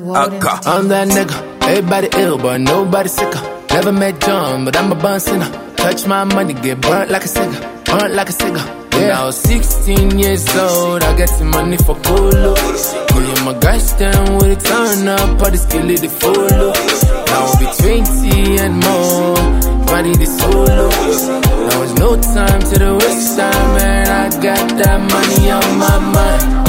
I'm that nigga, everybody ill, but nobody sicker. Never met John, but I'm a bun sinner. Touch my money, get burnt like a cigar, burnt like a cigar. When I was 16 years old, I got some money for cool look. Me and my guys stand with it, turn up, all this kill it, the full look. Now I'll be 20 and more, body the solo. Now it's no time to the waste time, man. I got that money on my mind.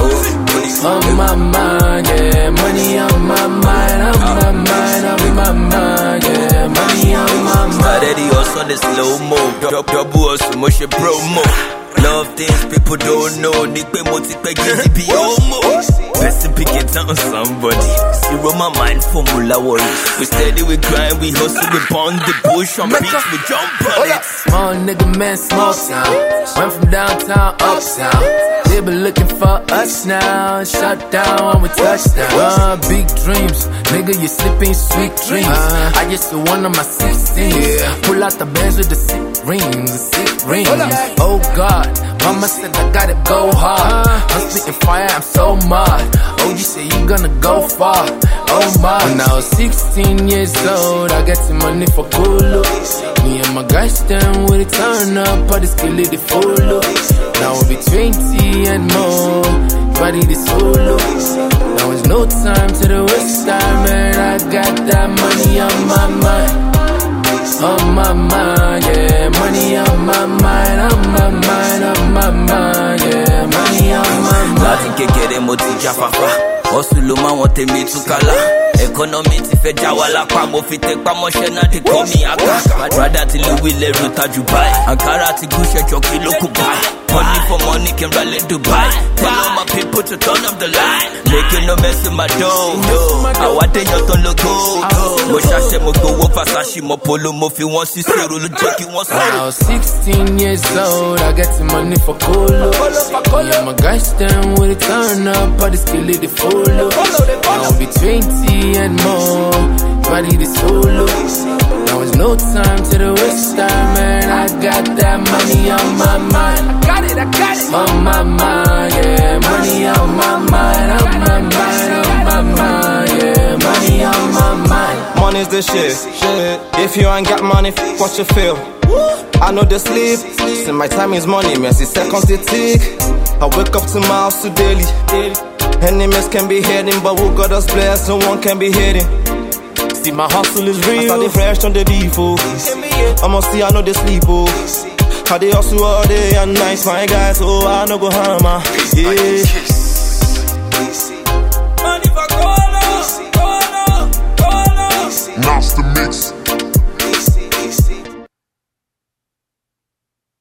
On my mind, yeah, money on my mind, on my mind, on my mind, yeah, money on my mind. Already also the slow-mo, double also motion promo. Love things people don't know, Nick Motipe Gizzy be almost. Best to pick it on somebody. Zero my mind formula worry. We steady, we grind, we hustle, we bond the bush on beats, we jump on it. Small nigga man, small town. Went from downtown, uptown. They been looking for us now. Shut down when we touchdown. Big dreams, nigga, you slipping sweet dreams. I just one of my 16. Pull out the bands with the sick rings, the sick rings. Oh God, mama said I gotta go hard. I'm spitting fire, I'm so mad. Oh, you say you gonna go far. Oh my. When I was 16 years old, I got some money for cool looks. Me and my guys stand with it, turn up, all this kill it, the full look. Now we'll be 20 and more, body the solo. Now it's no time to the waste time, man. I got that money on my mind. On my mind, yeah, money on my mind, on my mind, on my mind, yeah, money on my mind. Nothing can get him to Jafafa. Osuluma want me to kala. Economy ti fe jawala pa mo fi te pa mo se na de call me aka. Brother ti Louis le ruta Dubai. Ankara ti Gucci choki loku buy. Money for money can rally Dubai. Tell all my people to turn up the light. Making no mess in my dough. I want to your ton logo. Mo shashe mo go over sashi mo polo mo fi won si zero lo jockey won so. I was 16 years old, I got some money for cool looks. Me and my guys stand with it, turn up, all this kill it, the full look. I'll be 20 and more, body the solo. Now it's no time to the waste time, man. I got that money on my mind. I got it. On my mind, yeah, money on my mind, on my mind, on my mind, yeah, money on my mind. Money's the shit. If you ain't got money, what you feel? I know the sleep. See, my time is money, man. See, seconds they tick. I wake up to my house to daily. Enemies can be hating, but who got us blessed, no one can be hating. See, my hustle is real. I started fresh on the beef, oh. I'ma see, I know they sleep, oh. How they hustle all day and night, my guys, oh, I no go hammer, yeah.